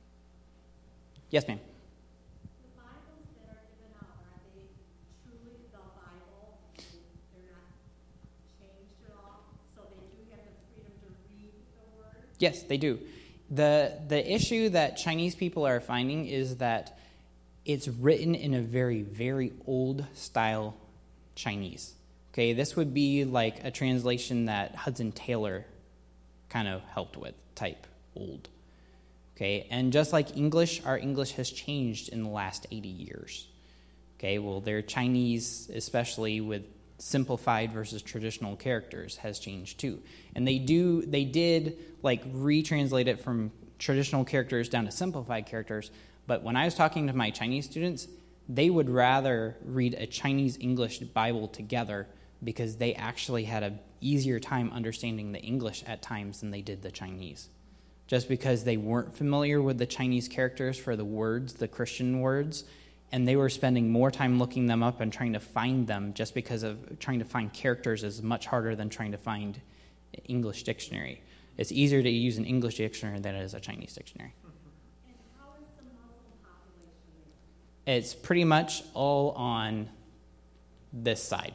Yes, ma'am. The Bibles that are given out, are they truly the Bible? They're not changed at all? So they do have the freedom to read the Word? Yes, they do. The issue that Chinese people are finding is that it's written in a very, very old style Chinese. Okay, this would be like a translation that Hudson Taylor kind of helped with, type old. Okay, and just like English, our English has changed in the last 80 years. Okay, well, their Chinese, especially with simplified versus traditional characters, has changed too. And they did like retranslate it from traditional characters down to simplified characters. But when I was talking to my Chinese students, they would rather read a Chinese-English Bible together because they actually had an easier time understanding the English at times than they did the Chinese. Just because they weren't familiar with the Chinese characters for the words, the Christian words, and they were spending more time looking them up and trying to find them, just because of trying to find characters is much harder than trying to find an English dictionary. It's easier to use an English dictionary than it is a Chinese dictionary. And how is the Muslim population there? It's pretty much all on this side.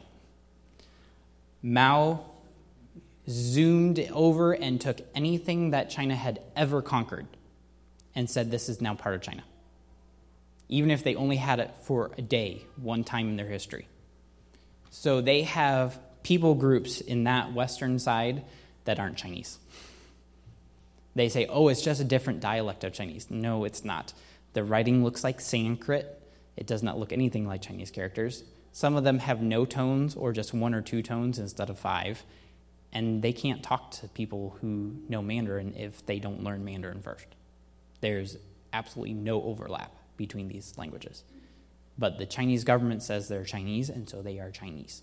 Mao zoomed over and took anything that China had ever conquered and said this is now part of China, even if they only had it for a day, one time in their history. So they have people groups in that western side that aren't Chinese. They say, oh, it's just a different dialect of Chinese. No, it's not. The writing looks like Sanskrit. It does not look anything like Chinese characters. Some of them have no tones or just 1 or 2 tones instead of 5. And they can't talk to people who know Mandarin if they don't learn Mandarin first. There's absolutely no overlap between these languages. But the Chinese government says they're Chinese, and so they are Chinese.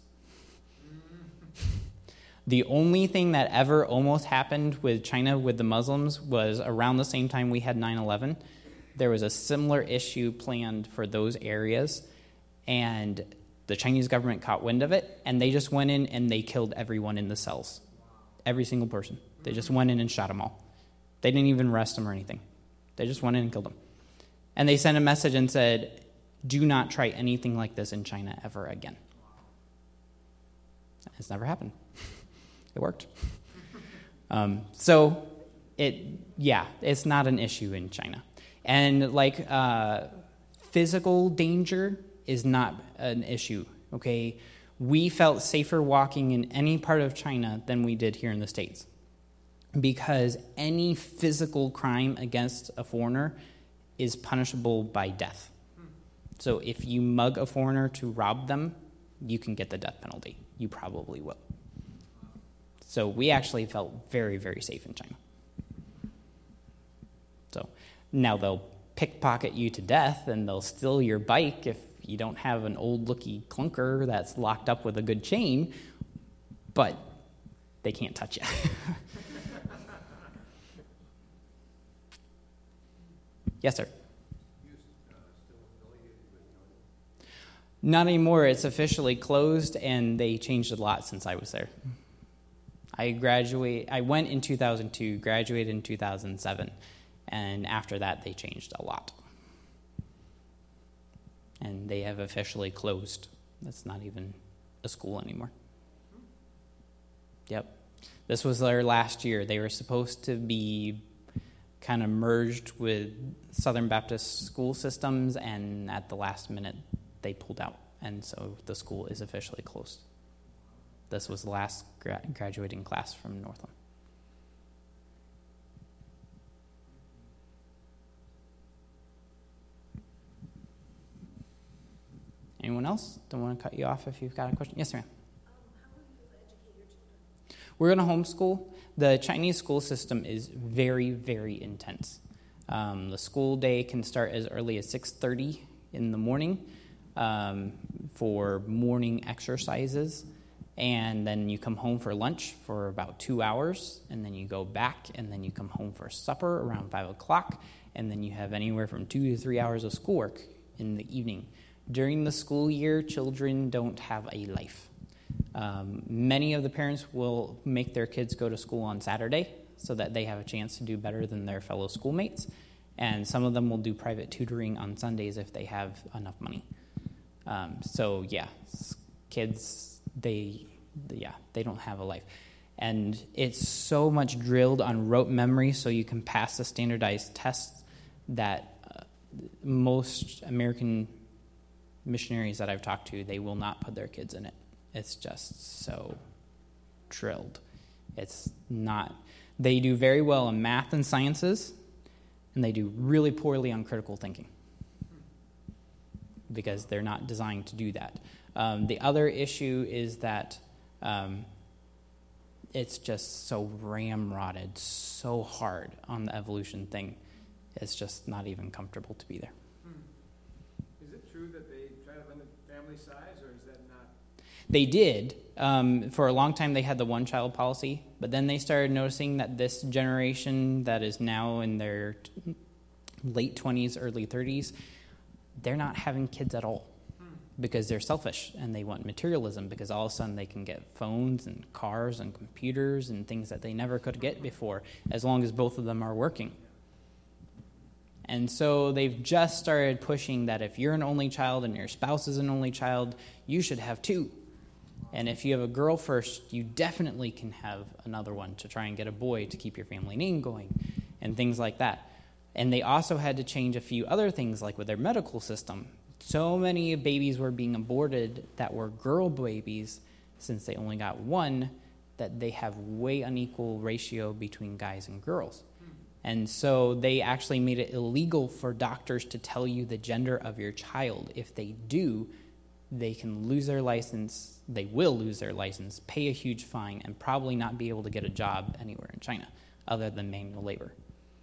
The only thing that ever almost happened with China with the Muslims was around the same time we had 9/11. There was a similar issue planned for those areas, and the Chinese government caught wind of it, and they just went in and they killed everyone in the cells. Every single person. They just went in and shot them all. They didn't even arrest them or anything. They just went in and killed them. And they sent a message and said, do not try anything like this in China ever again. It's never happened. It worked. So it's not an issue in China. And like physical danger is not an issue, okay? We felt safer walking in any part of China than we did here in the States, because any physical crime against a foreigner is punishable by death. So if you mug a foreigner to rob them, you can get the death penalty. You probably will. So we actually felt very, very safe in China. So now they'll pickpocket you to death and they'll steal your bike if you don't have an old-looking clunker that's locked up with a good chain, but they can't touch you. Yes, sir. Not anymore. It's officially closed, and they changed a lot since I was there. I went in 2002, graduated in 2007, and after that they changed a lot. And they have officially closed. It's not even a school anymore. Yep. This was their last year. They were supposed to be kind of merged with Southern Baptist school systems, and at the last minute they pulled out, and so the school is officially closed. This was the last graduating class from Northland. Anyone else? Don't want to cut you off if you've got a question. Yes, ma'am. How will you educate your children? We're going to homeschool. The Chinese school system is very, very intense. The school day can start as early as 6:30 in the morning for morning exercises, and then you come home for lunch for about 2 hours, and then you go back, and then you come home for supper around 5 o'clock, and then you have anywhere from 2 to 3 hours of schoolwork in the evening. During the school year, children don't have a life. Many of the parents will make their kids go to school on Saturday so that they have a chance to do better than their fellow schoolmates. And some of them will do private tutoring on Sundays if they have enough money. Kids, they don't have a life. And it's so much drilled on rote memory so you can pass the standardized tests that most American missionaries that I've talked to, they will not put their kids in it. It's just so drilled. It's not. They do very well in math and sciences, and they do really poorly on critical thinking because they're not designed to do that. The other issue is that it's just so ramrodded, so hard on the evolution thing. It's just not even comfortable to be there. Is it true that they try to limit family size, or is that not? They did. For a long time, they had the one-child policy, but then they started noticing that this generation that is now in their late 20s, early 30s, they're not having kids at all because they're selfish and they want materialism because all of a sudden they can get phones and cars and computers and things that they never could get before as long as both of them are working. And so they've just started pushing that if you're an only child and your spouse is an only child, you should have two. And if you have a girl first, you definitely can have another one to try and get a boy to keep your family name going and things like that. And they also had to change a few other things, like with their medical system. So many babies were being aborted that were girl babies, since they only got one, that they have way unequal ratio between guys and girls. And so they actually made it illegal for doctors to tell you the gender of your child. If they do, they can lose their license. They will lose their license, pay a huge fine, and probably not be able to get a job anywhere in China other than manual labor.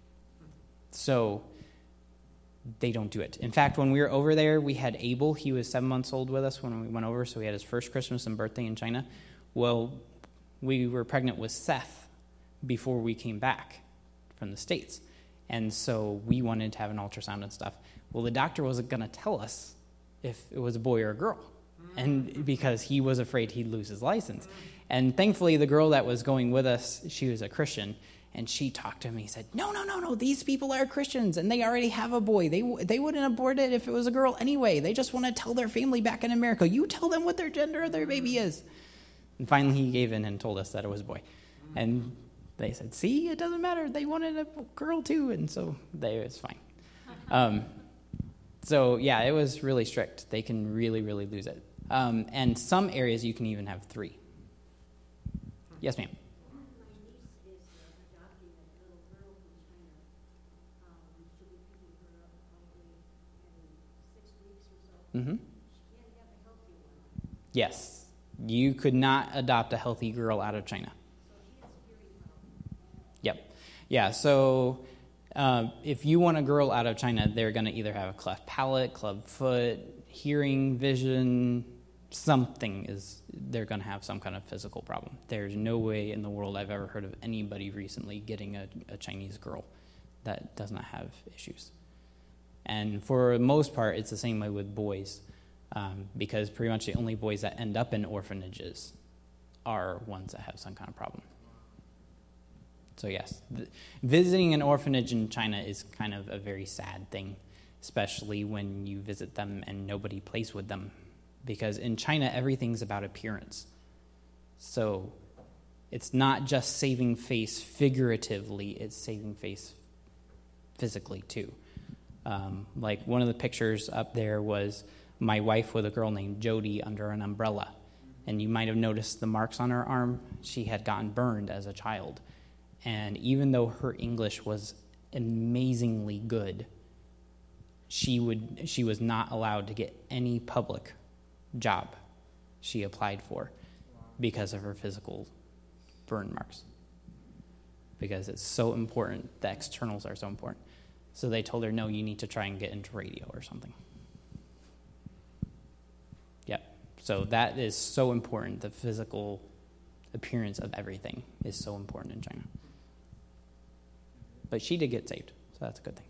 So they don't do it. In fact, when we were over there, we had Abel. He was 7 months old with us when we went over, so he had his first Christmas and birthday in China. Well, we were pregnant with Seth before we came back from the States. And so we wanted to have an ultrasound and stuff. Well, the doctor wasn't going to tell us if it was a boy or a girl, and because he was afraid he'd lose his license. And thankfully, the girl that was going with us, she was a Christian, and she talked to him. He said, no, these people are Christians, and they already have a boy. They wouldn't abort it if it was a girl anyway. They just want to tell their family back in America. You tell them what their gender of their baby is. And finally, he gave in and told us that it was a boy. And they said, see, it doesn't matter. They wanted a girl too, and so it's fine. So, yeah, it was really strict. They can really, really lose it. And some areas you can even have 3. Yes, ma'am. My niece is adopting a little girl from China. She'll be picking her up probably in 6 weeks or so. Mm-hmm. She can't have a healthy one. Yes. You could not adopt a healthy girl out of China. So she has a hearing problem. Yep. Yeah, so if you want a girl out of China, they're going to either have a cleft palate, club foot, hearing, vision, they're going to have some kind of physical problem. There's no way in the world I've ever heard of anybody recently getting a Chinese girl that does not have issues. And for the most part, it's the same way with boys, because pretty much the only boys that end up in orphanages are ones that have some kind of problem. So yes, visiting an orphanage in China is kind of a very sad thing, especially when you visit them and nobody plays with them. Because in China, everything's about appearance. So it's not just saving face figuratively, it's saving face physically too. Like one of the pictures up there was my wife with a girl named Jody under an umbrella. And you might have noticed the marks on her arm. She had gotten burned as a child. And even though her English was amazingly good, she was not allowed to get any public job she applied for because of her physical burn marks. Because it's so important, the externals are so important. So they told her, no, you need to try and get into radio or something. Yep. So that is so important. The physical appearance of everything is so important in China. But she did get saved, so that's a good thing.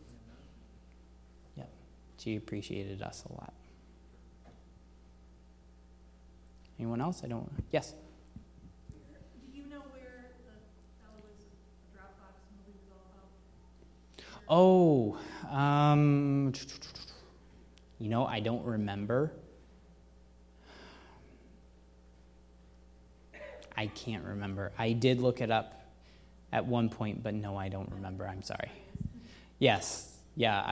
Yep. She appreciated us a lot. Anyone else? Yes? Do you know where the Eloise Dropbox movie was Oh, all about? I don't remember. I can't remember. I did look it up at one point, but no, I don't remember. I'm sorry. Yes. Yeah,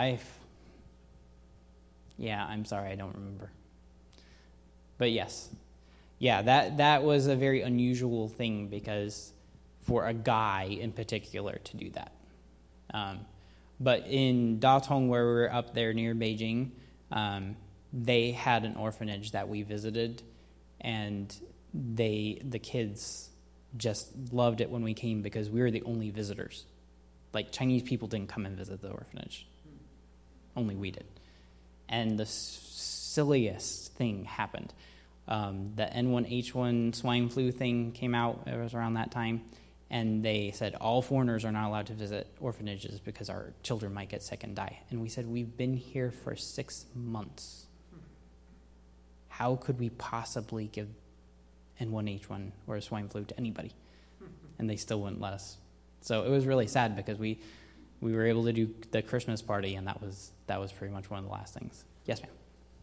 I'm sorry, I don't remember. But yes. Yeah, that was a very unusual thing because for a guy in particular to do that. But in Datong, where we were up there near Beijing, they had an orphanage that we visited, and the kids just loved it when we came because we were the only visitors. Like, Chinese people didn't come and visit the orphanage. Only we did. And the silliest thing happened. The N1H1 swine flu thing came out. It was around that time. And they said all foreigners are not allowed to visit orphanages because our children might get sick and die. And we said, we've been here for 6 months. How could we possibly give N1H1 or swine flu to anybody? And they still wouldn't let us. So it was really sad because we were able to do the Christmas party, and that was pretty much one of the last things. Yes, ma'am.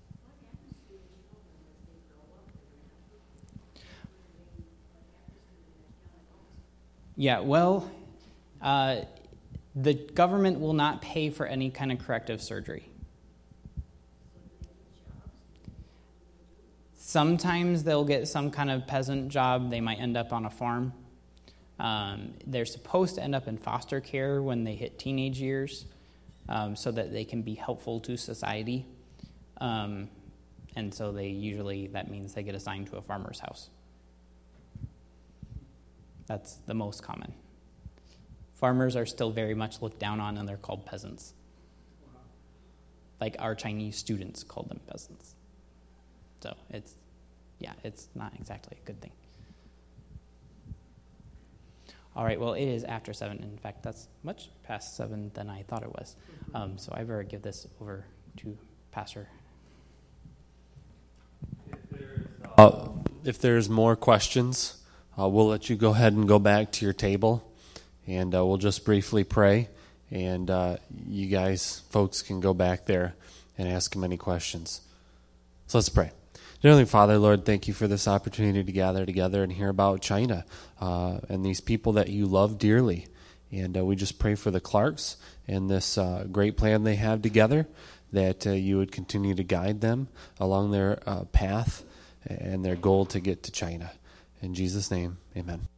Yeah, well, the government will not pay for any kind of corrective surgery. Sometimes they'll get some kind of peasant job. They might end up on a farm. They're supposed to end up in foster care when they hit teenage years so that they can be helpful to society. And so that means they get assigned to a farmer's house. That's the most common. Farmers are still very much looked down on, and they're called peasants. Like our Chinese students called them peasants. So it's not exactly a good thing. All right, well, it is after 7. In fact, that's much past 7 than I thought it was. So I better give this over to Pastor. If there's more questions, we'll let you go ahead and go back to your table, and we'll just briefly pray, and you guys, folks, can go back there and ask him any questions. So let's pray. Dear Heavenly Father, Lord, thank you for this opportunity to gather together and hear about China and these people that you love dearly. And we just pray for the Clarks and this great plan they have together, that you would continue to guide them along their path and their goal to get to China. In Jesus' name, amen.